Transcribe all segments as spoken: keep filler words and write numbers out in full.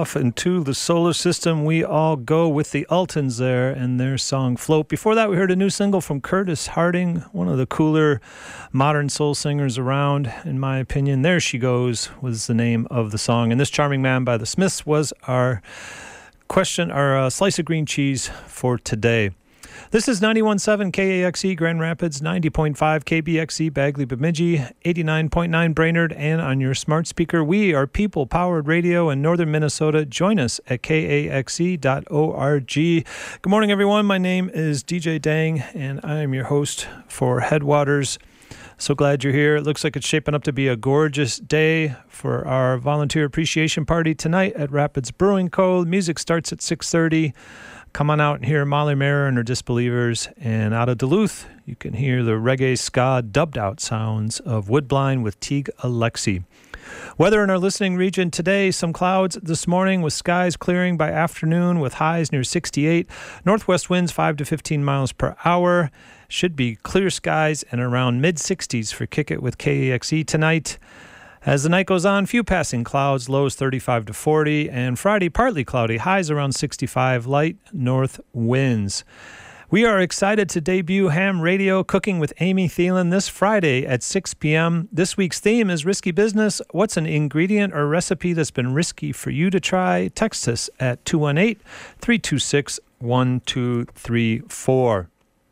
off into the solar system we all go with the Ultons there and their song Float. Before that, we heard a new single from Curtis Harding, one of the cooler modern soul singers around, in my opinion. There She Goes was the name of the song. And This Charming Man by the Smiths was our question, our uh, slice of green cheese for today. This is ninety-one point seven K A X E Grand Rapids, ninety point five K B X E Bagley Bemidji, eighty-nine point nine Brainerd, and on your smart speaker. We are people-powered radio in northern Minnesota. Join us at K A X E dot org. Good morning, everyone. My name is D J Dang, and I am your host for Headwaters. So glad you're here. It looks like it's shaping up to be a gorgeous day for our volunteer appreciation party tonight at Rapids Brewing Co. Music starts at six thirty. Come on out and hear Molly Mayer and her Disbelievers. And out of Duluth, you can hear the reggae ska dubbed out sounds of Woodbine with Teague Alexi. Weather in our listening region today, some clouds this morning with skies clearing by afternoon with highs near sixty-eight. Northwest winds five to fifteen miles per hour. Should be clear skies and around mid-sixties for Kick It with K A X E tonight. As the night goes on, few passing clouds, lows thirty-five to forty, and Friday partly cloudy, highs around sixty-five, light north winds. We are excited to debut Ham Radio Cooking with Amy Thielen this Friday at six p.m. This week's theme is Risky Business. What's an ingredient or recipe that's been risky for you to try? Text us at two one eight, three two six, one two three four.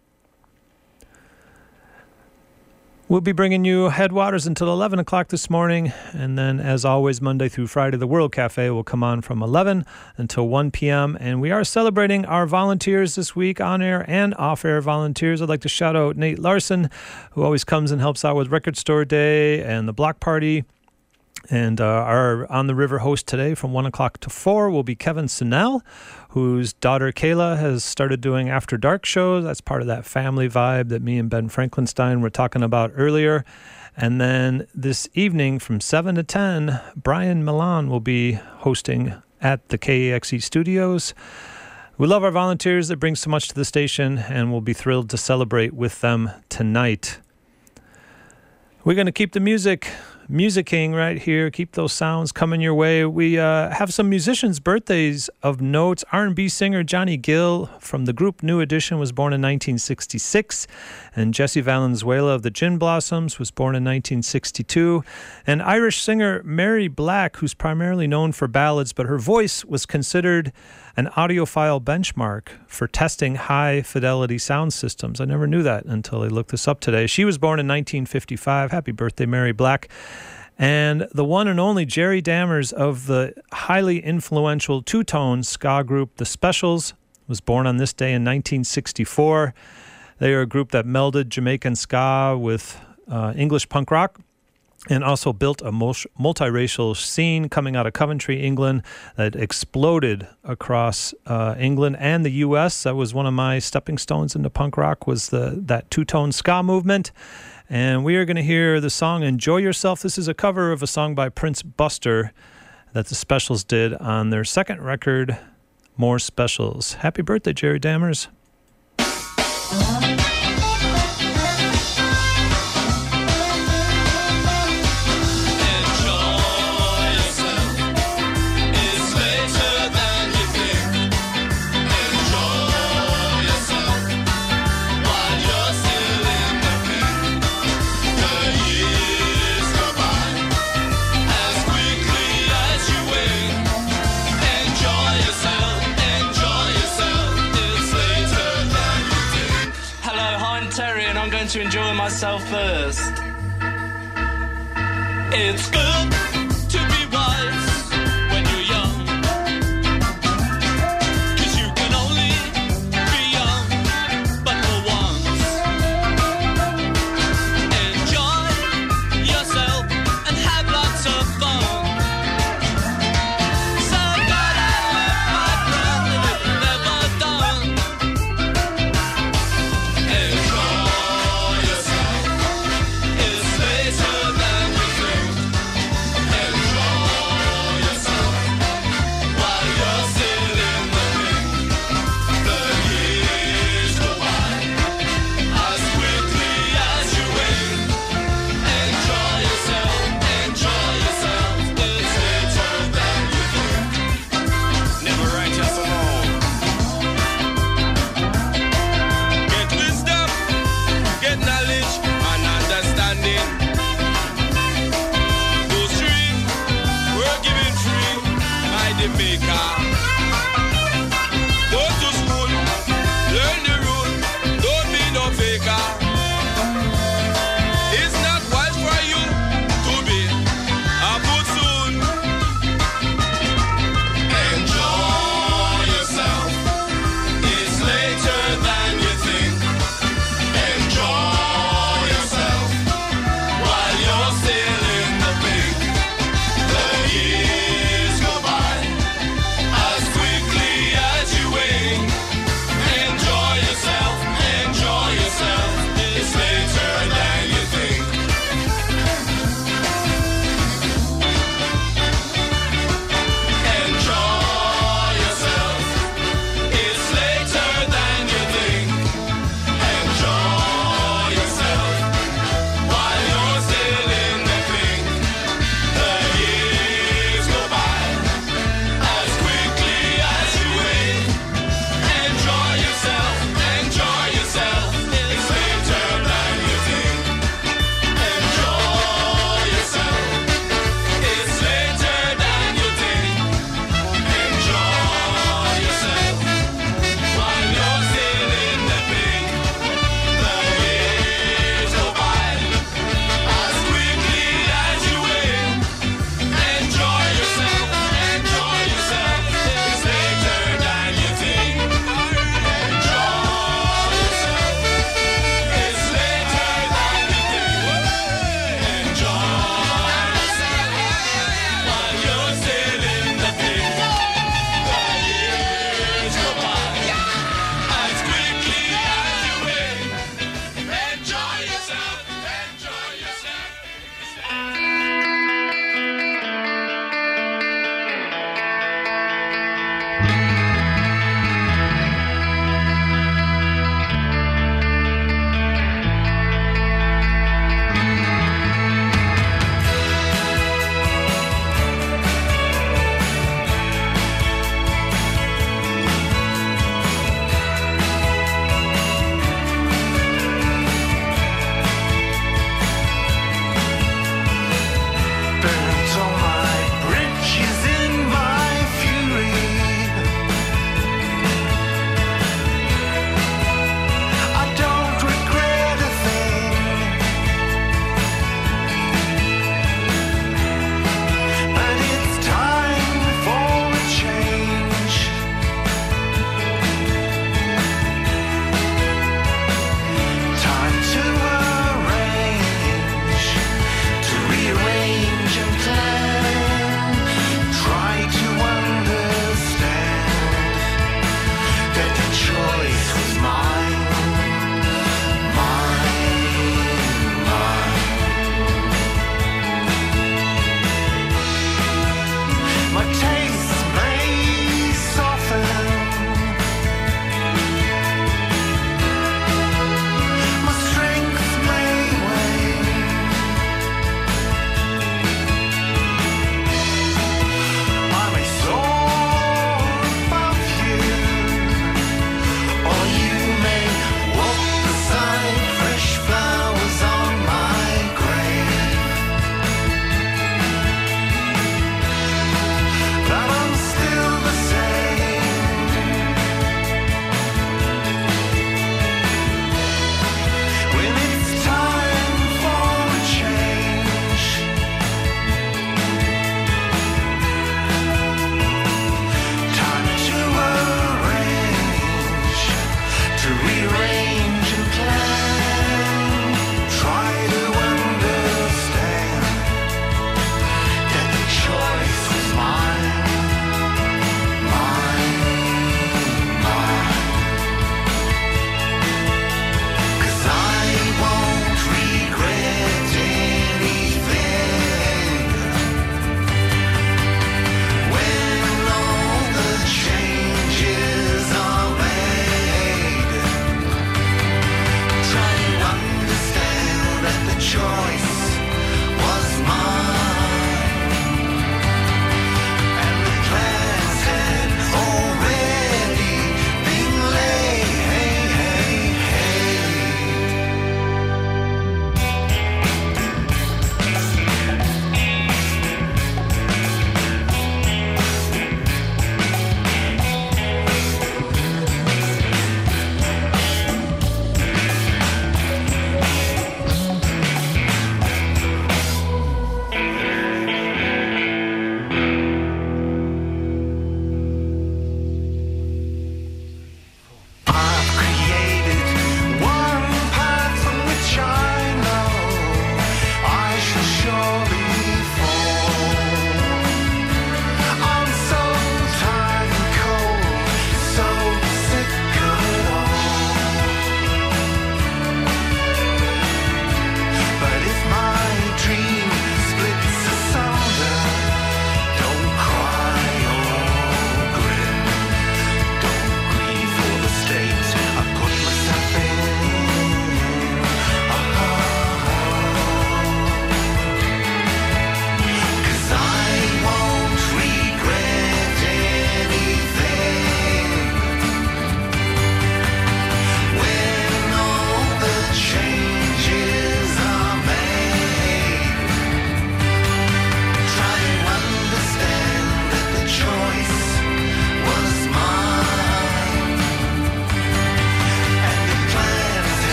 We'll be bringing you Headwaters until eleven o'clock this morning, and then, as always, Monday through Friday, the World Cafe will come on from eleven until one p.m., and we are celebrating our volunteers this week, on-air and off-air volunteers. I'd like to shout out Nate Larson, who always comes and helps out with Record Store Day and the Block Party. And uh, our On the River host today from one o'clock to four will be Kevin Sinnell, whose daughter Kayla has started doing After Dark shows. That's part of that family vibe that me and Ben Franklinstein were talking about earlier. And then this evening from seven to ten, Brian Milan will be hosting at the K A X E studios. We love our volunteers that bring so much to the station, and we'll be thrilled to celebrate with them tonight. We're going to keep the music musicking right here. Keep those sounds coming your way. We uh, have some musicians' birthdays of note. R and B singer Johnny Gill from the group New Edition was born in nineteen sixty-six, and Jesse Valenzuela of the Gin Blossoms was born in nineteen sixty-two. And Irish singer Mary Black, who's primarily known for ballads, but her voice was considered an audiophile benchmark for testing high-fidelity sound systems. I never knew that until I looked this up today. She was born in nineteen fifty-five. Happy birthday, Mary Black. And the one and only Jerry Dammers of the highly influential two-tone ska group The Specials was born on this day in nineteen sixty-four. They are a group that melded Jamaican ska with uh, English punk rock, and also built a multiracial scene coming out of Coventry, England, that exploded across uh, England and the U S. That was one of my stepping stones into punk rock, was the that two-tone ska movement. And we are going to hear the song Enjoy Yourself. This is a cover of a song by Prince Buster that the Specials did on their second record, More Specials. Happy birthday, Jerry Dammers. To enjoy myself first. It's good to be wise when you're young, 'cause you can only be young but for once. Enjoy yourself and have lots of fun. So gotta live, my friend, and it's never done. Enjoy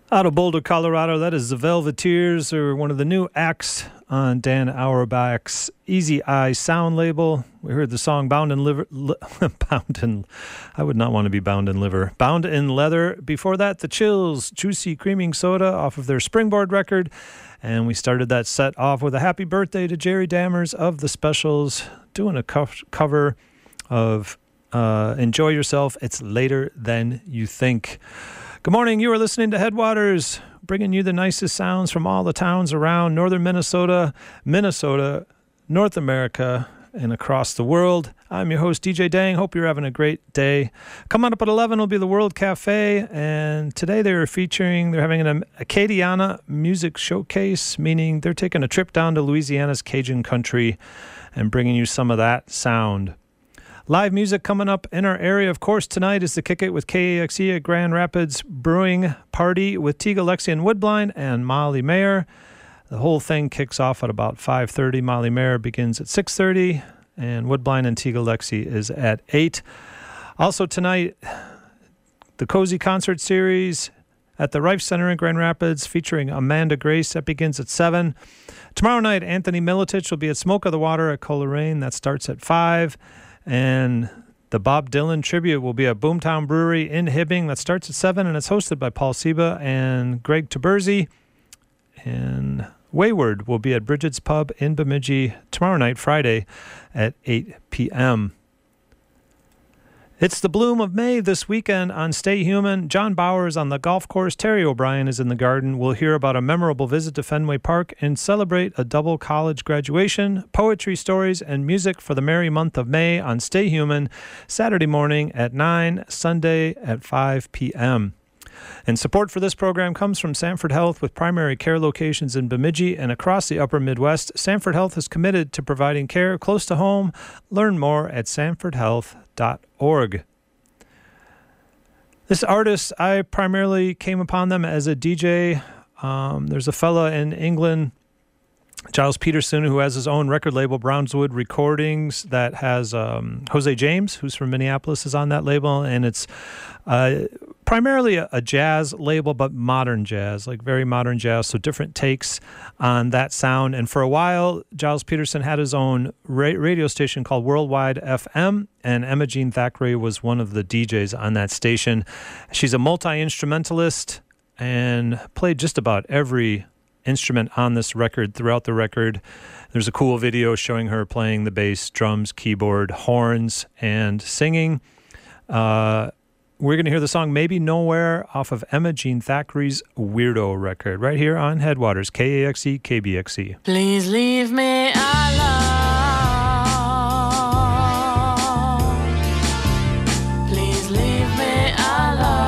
Out of Boulder, Colorado, that is the Velveteers, or one of the new acts on Dan Auerbach's Easy Eye sound label. We heard the song Bound in Liver, li, Bound in, I would not want to be bound in liver, Bound in Leather. Before that, The Chills, Juicy Creaming Soda off of their Springboard record. And we started that set off with a happy birthday to Jerry Dammers of The Specials, doing a co- cover of uh, Enjoy Yourself, It's Later Than You Think. Good morning. You are listening to Headwaters, bringing you the nicest sounds from all the towns around northern Minnesota, Minnesota, North America, and across the world. I'm your host, D J Dang. Hope you're having a great day. Coming up at eleven will be the World Cafe, and today they're featuring, they're having an Acadiana music showcase, meaning they're taking a trip down to Louisiana's Cajun country and bringing you some of that sound. Live music coming up in our area, of course, tonight is the Kick It with K A X E at Grand Rapids Brewing Party with Teague Alexian Woodbine and Molly Mayer. The whole thing kicks off at about five thirty. Molly Mayer begins at six thirty, and Woodbine and Teague Alexi is at eight. Also tonight, the Cozy Concert Series at the Rife Center in Grand Rapids featuring Amanda Grace. That begins at seven. Tomorrow night, Anthony Militich will be at Smoke of the Water at Coleraine. That starts at five. And the Bob Dylan tribute will be at Boomtown Brewery in Hibbing. That starts at seven, and it's hosted by Paul Seba and Greg Taberzi. And Wayward will be at Bridget's Pub in Bemidji tomorrow night, Friday, at eight p.m. It's the bloom of May this weekend on Stay Human. John Bauer is on the golf course. Terry O'Brien is in the garden. We'll hear about a memorable visit to Fenway Park and celebrate a double college graduation, poetry stories, and music for the merry month of May on Stay Human, Saturday morning at nine, Sunday at five p.m. And support for this program comes from Sanford Health, with primary care locations in Bemidji and across the upper Midwest. Sanford Health is committed to providing care close to home. Learn more at sanford health dot org. This artist, I primarily came upon them as a D J. Um, there's a fella in England, Giles Peterson, who has his own record label, Brownswood Recordings, that has um, Jose James, who's from Minneapolis, is on that label, and it's uh, primarily a, a jazz label, but modern jazz, like very modern jazz, so different takes on that sound. And for a while, Giles Peterson had his own ra- radio station called Worldwide F M, and Emma Jean Thackeray was one of the D Js on that station. She's a multi-instrumentalist and played just about every instrument on this record throughout the record. There's a cool video showing her playing the bass, drums, keyboard, horns, and singing. Uh, we're going to hear the song Maybe Nowhere off of Emma Jean Thackeray's Weirdo record right here on Headwaters, K A X E, K B X E. Please leave me alone. Please leave me alone.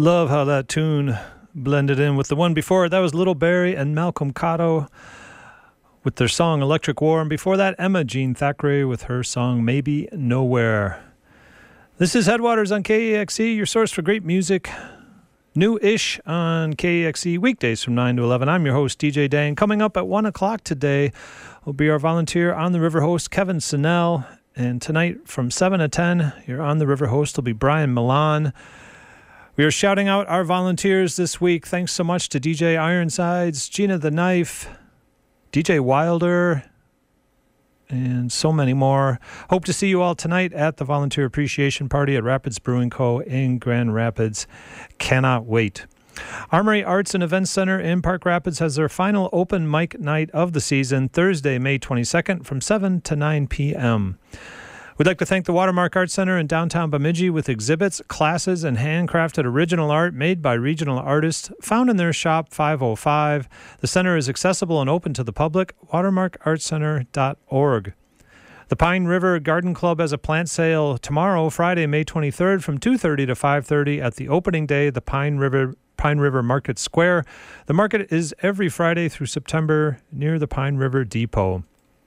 Love how that tune blended in with the one before. That was Little Barrie and Malcolm Cotto with their song Electric War. And before that, Emma Jean Thackeray with her song Maybe Nowhere. This is Headwaters on K E X E, your source for great music. New-ish on K E X E weekdays from nine to eleven. I'm your host, D J Dane. Coming up at one o'clock today will be our volunteer on the river host, Kevin Sinnell. And tonight from seven to ten, your on the river host will be Brian Milan. We are shouting out our volunteers this week. Thanks so much to D J Ironsides, Gina the Knife, D J Wilder, and so many more. Hope to see you all tonight at the Volunteer Appreciation Party at Rapids Brewing Co. in Grand Rapids. Cannot wait. Armory Arts and Events Center in Park Rapids has their final open mic night of the season, Thursday, May twenty-second from seven to nine p.m. We'd like to thank the Watermark Art Center in downtown Bemidji with exhibits, classes, and handcrafted original art made by regional artists found in their shop five oh five. The center is accessible and open to the public, watermark art center dot org. The Pine River Garden Club has a plant sale tomorrow, Friday, May twenty-third from two thirty to five thirty at the opening day, the Pine River Pine River Market Square. The market is every Friday through September near the Pine River Depot.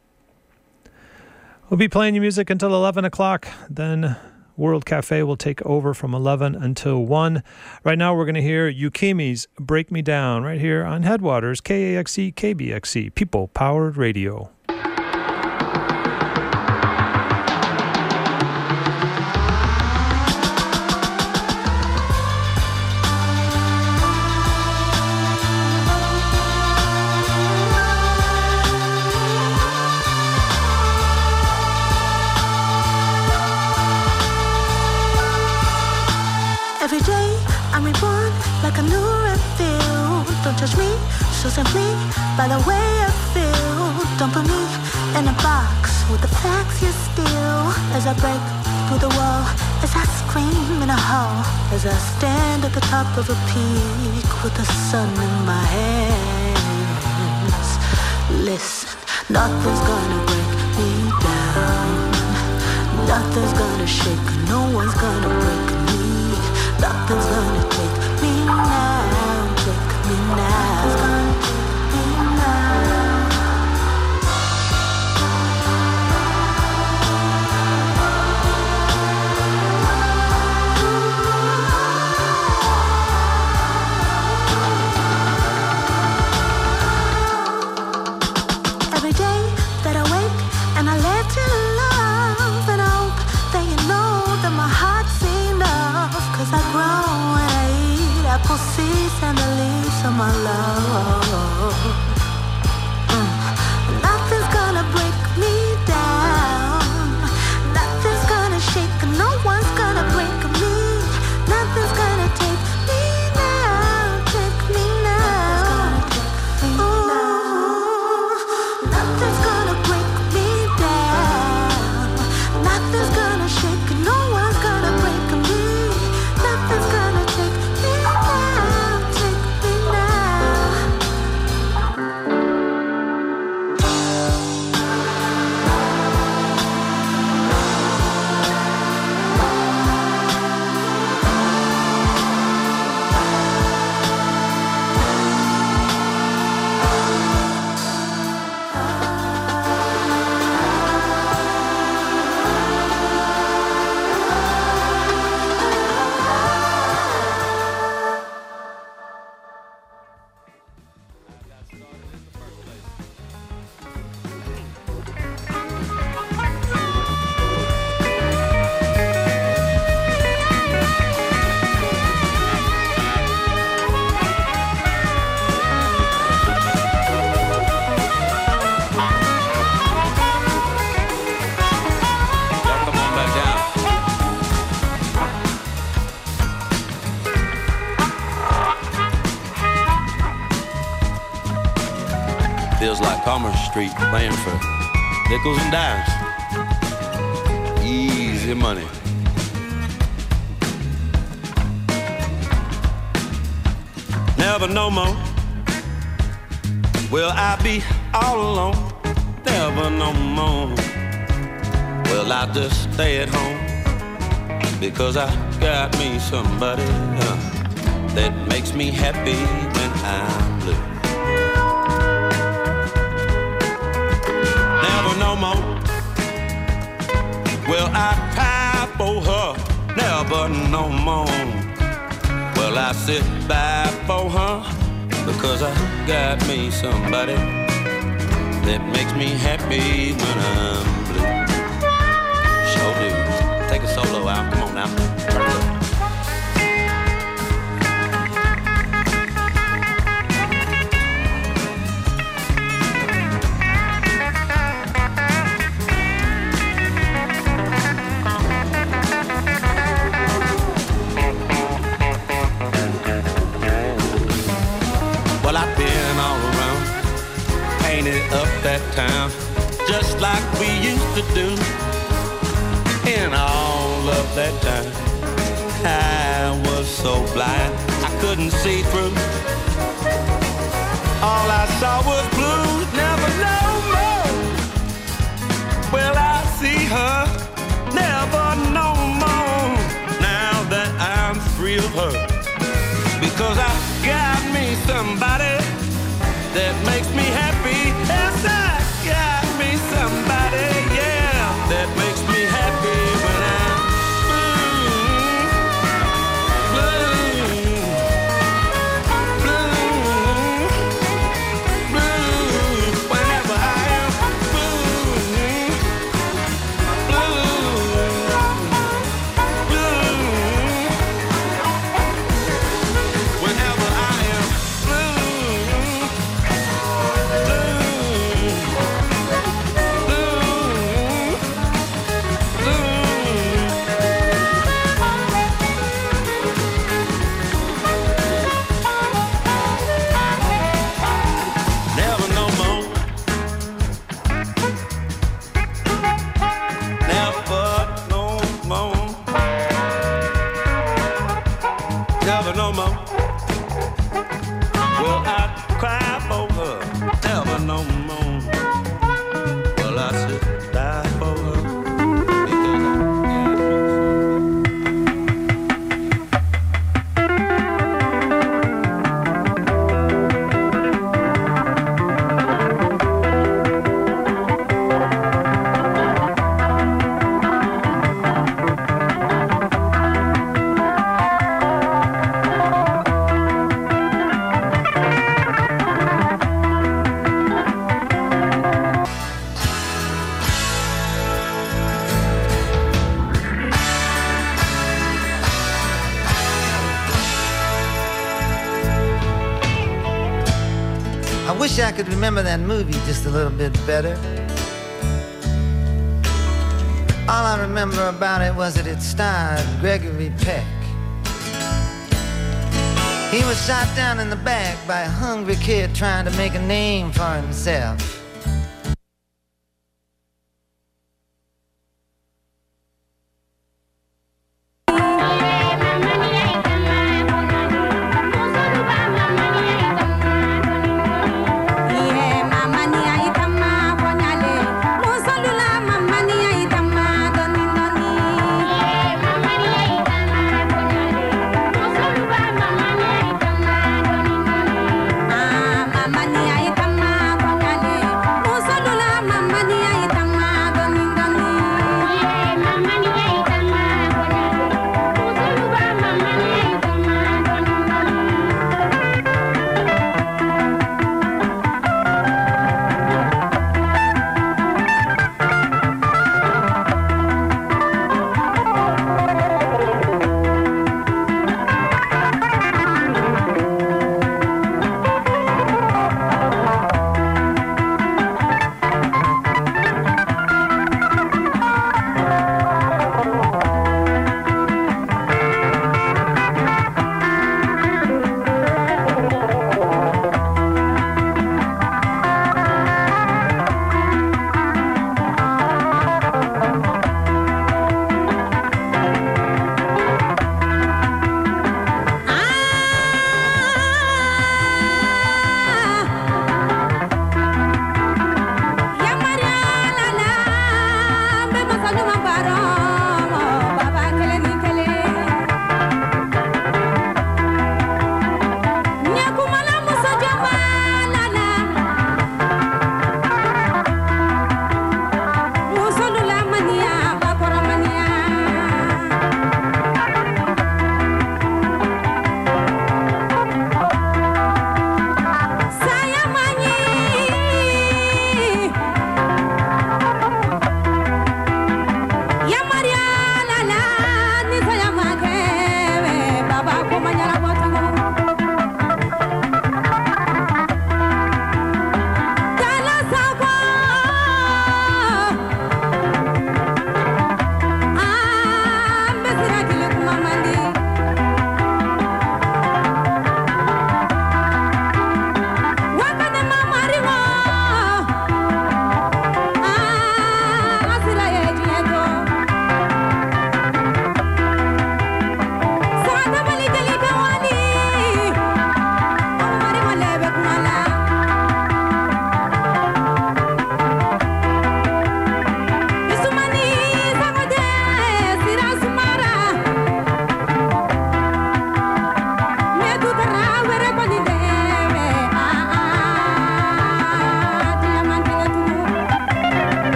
We'll be playing you music until eleven o'clock. Then World Cafe will take over from eleven until one. Right now we're going to hear Yukimi's Break Me Down right here on Headwaters, K A X E, K B X E, People Powered Radio. Every day I'm reborn like a new reveal. Don't judge me so simply by the way I feel. Don't put me in a box with the facts you steal. As I break through the wall, as I scream in a hall, as I stand at the top of a peak with the sun in my hands. Listen, nothing's gonna break me down. Nothing's gonna shake, no one's gonna break me. Nothing's gonna take me now, take me now. Nothing's gonna take me now. Every day that I wake and I let you love, and I hope that you know that my heart's enough. Cause I grow and I eat apple seeds and the leaves of my love. Mm. Nothing's gonna break me down. Nothing's gonna shake, no one's gonna break me. Nothing's gonna take me now, take me now. Ooh. Nothing's gonna break me down. Nothing's gonna shake, no one's gonna break me. Nothing's gonna take me now, take me now. Feels like Commerce Street playing for nickels and dimes. Easy money. Never no more will I be all alone. Never no more will I just stay at home, because I got me somebody. Uh. that makes me happy when I'm blue. Never no more will I cry for her, never no more will I sit by for her, because I got me somebody that makes me happy when I'm blue. Sure do. Take a solo out, come on now. Well, I've been all around, painted up that town, just like we used to do. In all of that time, I was so blind, I couldn't see through. All I saw was blue, never no more will I see her, never no more. Now that I'm free of her, because I got me somebody that makes me happy. Yes, I got me somebody, yeah, that makes me happy when I'm blue, blue, blue, blue. Whenever I am blue, blue, blue. Whenever I am never no more, never no more, never no more will I cry for her, never no more will I sit die for her, because I got I wish I could remember that movie just a little bit better. All I remember about it was that it starred Gregory Peck. He was shot down in the back by a hungry kid trying to make a name for himself. Mama,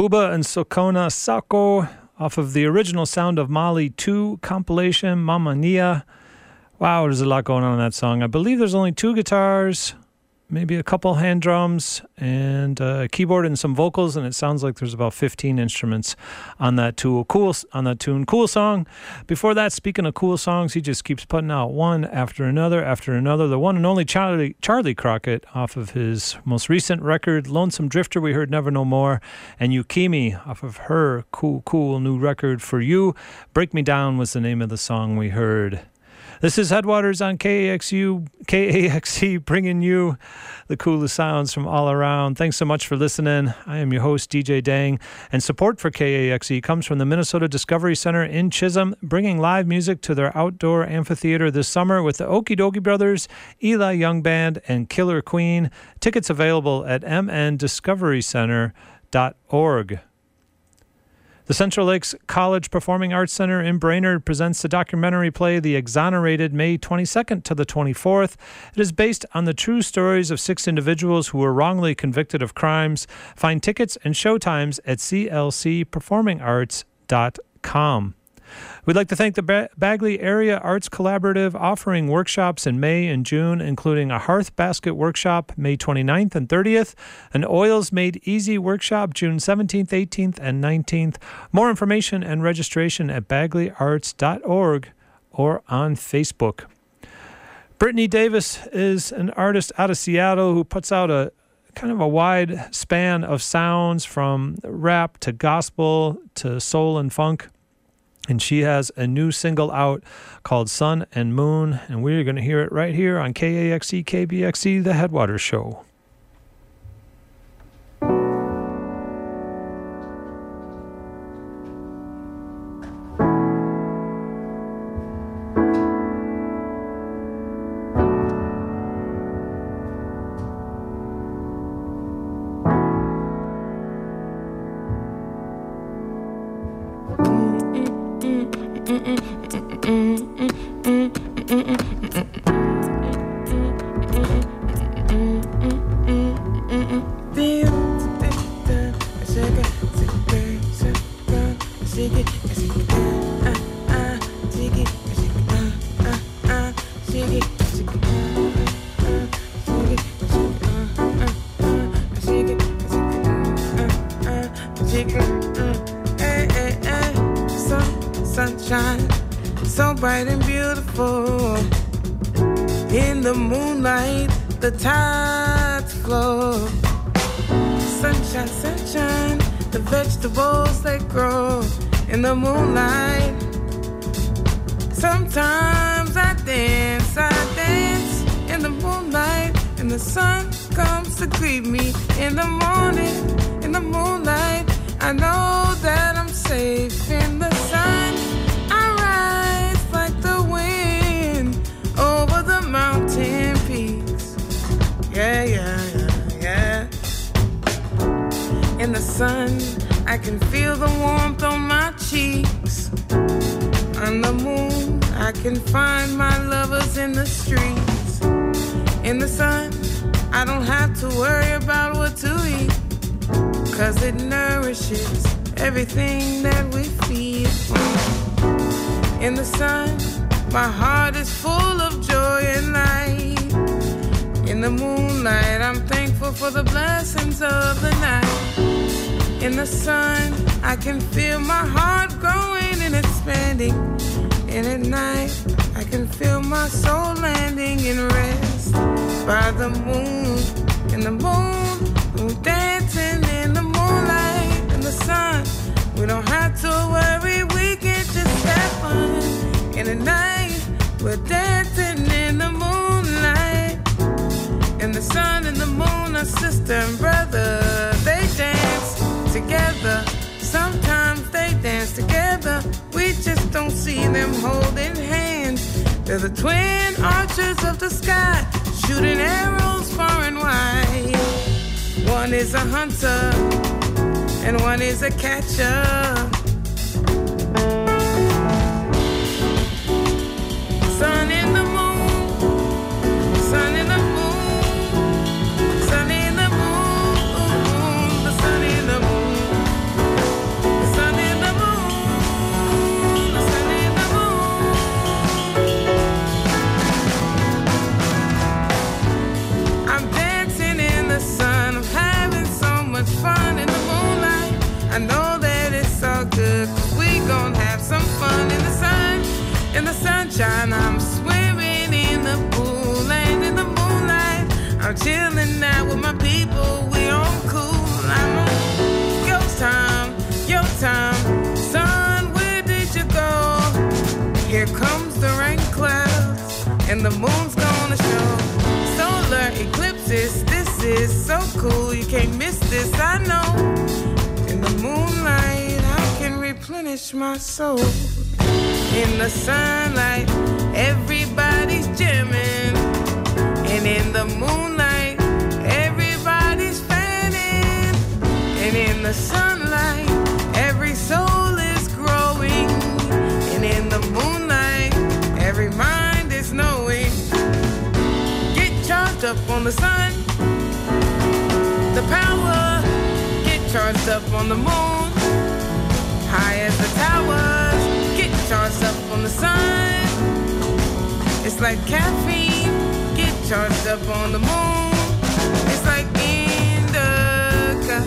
Buba and Sokona Sako off of the original Sound of Mali two compilation, Mamma Nia. Wow, there's a lot going on in that song. I believe there's only two guitars, maybe a couple hand drums, and a keyboard and some vocals, and it sounds like there's about fifteen instruments on that tool. Cool on that tune. Cool song. Before that, speaking of cool songs, he just keeps putting out one after another after another. The one and only Charlie Charlie Crockett off of his most recent record, Lonesome Drifter, we heard Never No More, and Yukimi off of her cool, cool new record For You. Break Me Down was the name of the song we heard. This is Headwaters on K A X U, K A X E, bringing you the coolest sounds from all around. Thanks so much for listening. I am your host, D J Dang, and support for K A X E comes from the Minnesota Discovery Center in Chisholm, bringing live music to their outdoor amphitheater this summer with the Okie Dokie Brothers, Eli Young Band, and Killer Queen. Tickets available at m n discovery center dot org. The Central Lakes College Performing Arts Center in Brainerd presents the documentary play The Exonerated, May twenty-second to the twenty-fourth. It is based on the true stories of six individuals who were wrongly convicted of crimes. Find tickets and showtimes at c l c performing arts dot com. We'd like to thank the ba- Bagley Area Arts Collaborative, offering workshops in May and June, including a Hearth Basket Workshop May twenty-ninth and thirtieth, an Oils Made Easy Workshop June seventeenth, eighteenth, and nineteenth. More information and registration at bagley arts dot org or on Facebook. Brittany Davis is an artist out of Seattle who puts out a kind of a wide span of sounds, from rap to gospel to soul and funk. And she has a new single out called Sun and Moon, and we're going to hear it right here on K A X E, K B X E, The Headwaters Show. Sunshine, so bright and beautiful. In the moonlight, the tides flow. Sunshine, sunshine, the vegetables that grow in the moonlight. Sometimes I dance, I dance in the moonlight, and the sun comes to greet me in the morning. In the moonlight, I know that I'm safe in the sun. I rise like the wind over the mountain peaks. Yeah, yeah, yeah, yeah. In the sun, I can feel the warmth on my cheeks. On the moon, I can find my lovers in the streets. In the sun, I don't have to worry about what to eat, 'cause it nourishes everything that we feed. In the sun, my heart is full of joy and light. In the moonlight, I'm thankful for the blessings of the night. In the sun, I can feel my heart growing and expanding. And at night, I can feel my soul landing in rest. By the moon, in the moon, we're dancing in the moonlight. In the sun, we don't have to worry, we can just have fun. In the night, we're dancing in the moonlight. And the sun and the moon are sister and brother. They dance together. Sometimes they dance together. We just don't see them holding hands. They're the twin archers of the sky, shooting arrows far and wide. One is a hunter and one is a catcher. Sun in the moon, sun in the moon, sun in the moon, the sun in the moon. sunshine. I'm swimming in the pool and in the moonlight. I'm chilling out with my people. We on cool. I'm on your time, your time. Sun, where did you go? Here comes the rain clouds and the moon's gonna show. Solar eclipses, this is so cool. You can't miss this, I know. In the moonlight, I can replenish my soul. In the sunlight, everybody's jamming. And in the moonlight, everybody's fanning. And in the sunlight, every soul is growing. And in the moonlight, every mind is knowing. Get charged up on the sun, the power. Get charged up on the moon, high as the towers. Get charged up on the sun. It's like caffeine. Get charged up on the moon. It's like indica.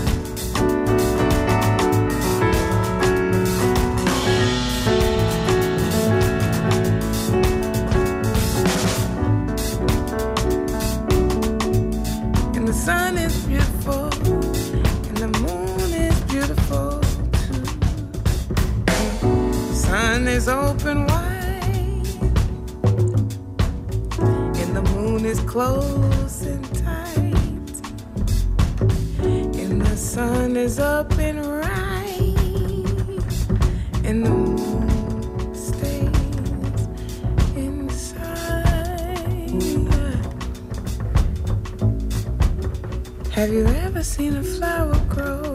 And the sun is beautiful, and the moon is beautiful too. The sun is open wide, and the moon is close and tight, and the sun is up and right, and the moon stays inside. Have you ever seen a flower grow?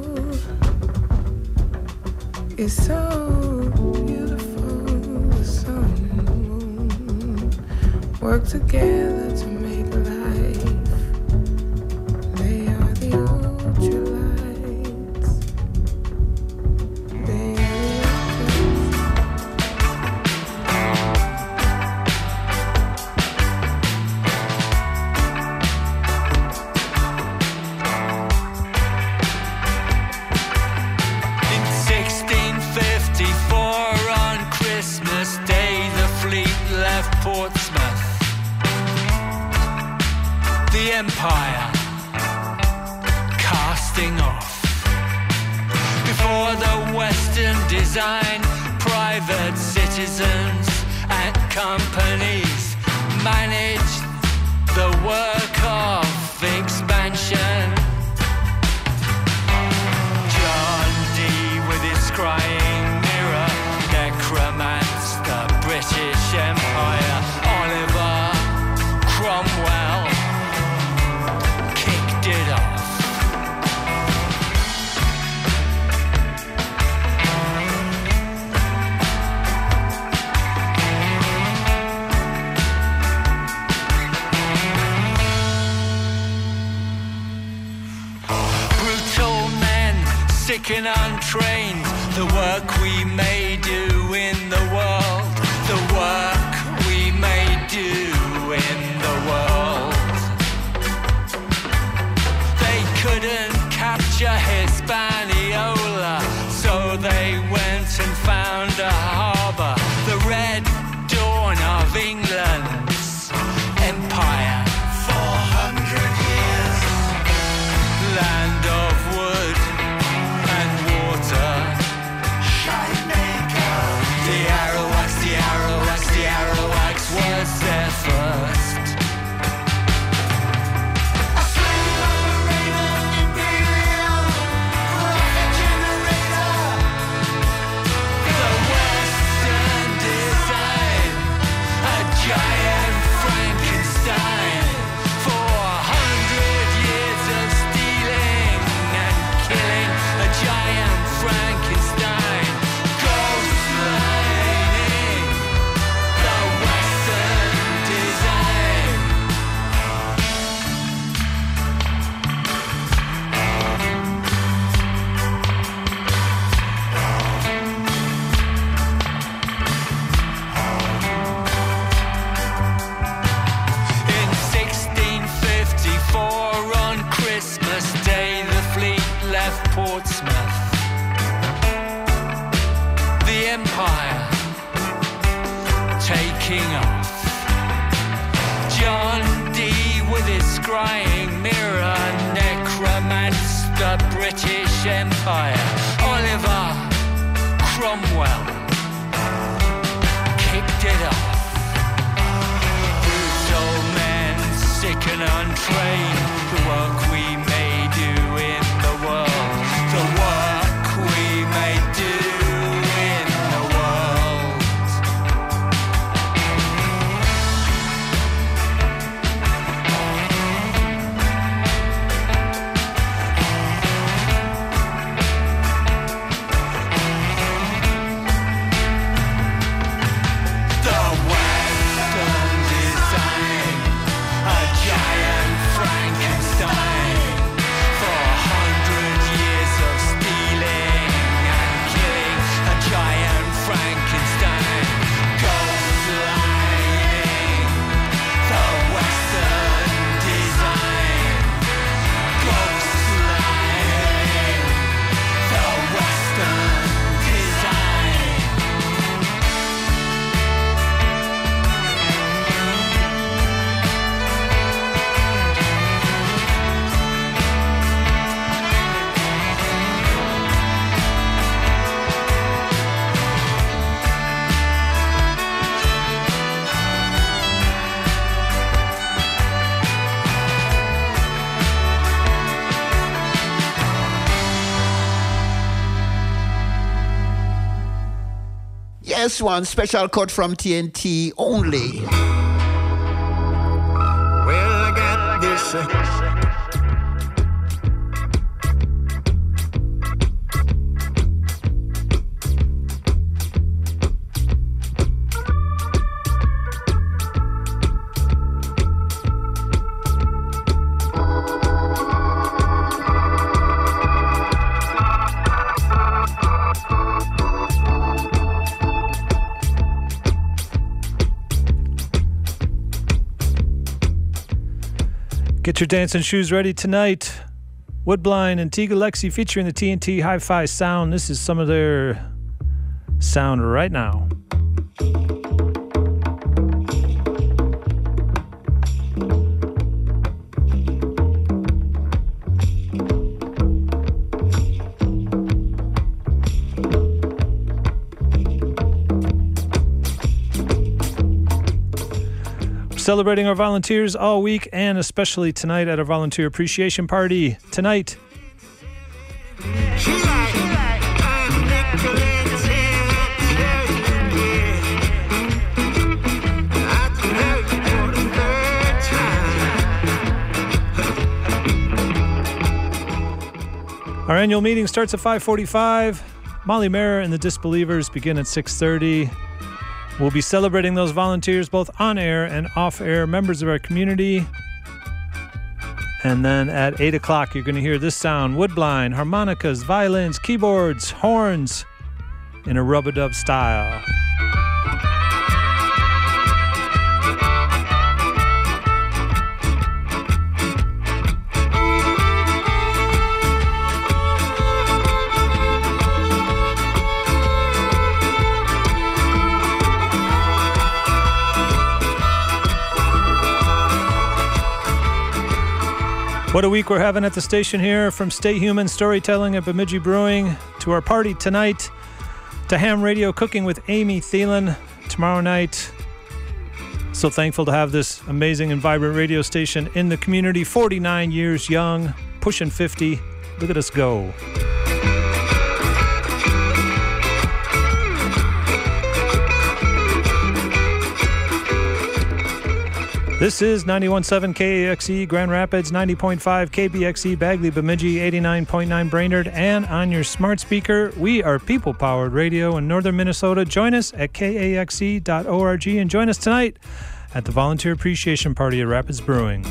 It's so beautiful. The sun and the moon work together to make life. They are the ultralights. They In sixteen fifty-four, on Christmas Day, the fleet left Portsmouth. The Empire casting off. Before the Western design, private citizens and companies managed the work of expansion. John Dee with his scrying mirror necromanced the British Empire. Oliver Cromwell kicked it off. Brutal men, sick and untrained. The work we may do in the world. The work we may do in the world. They couldn't capture Hispaniola, so they went and found a harbour. The red dawn of England's empire. Four hundred years. Land of wood and water. Shinemaker. The Arawaks, the Arawaks, the Arawaks was there first. A slave operator, imperial, profit generator. The West scrying mirror necromance the British Empire. Oliver Cromwell kicked it off. Brutal men, sick and untrained, the work we may do in the world, the work we may do in the world. The Western design, a giant Frankenstein, for a hundred years of stealing and killing, a giant Frankenstein, ghost lining. The Western design, ghost lining. The Western design. Yes, one special cut from T N T only. Well, I got this. Uh, Get your dancing shoes ready tonight. Woodbine and Teague Alexi featuring the T N T Hi-Fi sound. This is some of their sound right now. Celebrating our volunteers all week and especially tonight at our volunteer appreciation party. Tonight, our annual meeting starts at five forty-five. Molly Mayer and the Disbelievers begin at six thirty. We'll be celebrating those volunteers both on air and off air, members of our community. And then at eight o'clock, you're going to hear this sound: woodbine, harmonicas, violins, keyboards, horns in a rub-a-dub style. What a week we're having at the station here, from Stay Human storytelling at Bemidji Brewing to our party tonight to ham radio cooking with Amy Thielen tomorrow night. So thankful to have this amazing and vibrant radio station in the community. forty-nine years young, pushing fifty. Look at us go. This is ninety-one point seven K A X E Grand Rapids, ninety point five K B X E Bagley Bemidji, eighty-nine point nine Brainerd, and on your smart speaker. We are people-powered radio in northern Minnesota. Join us at K A X E dot org and join us tonight at the Volunteer Appreciation Party at Rapids Brewing.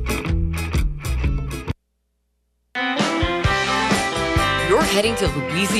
Heading to Louisiana.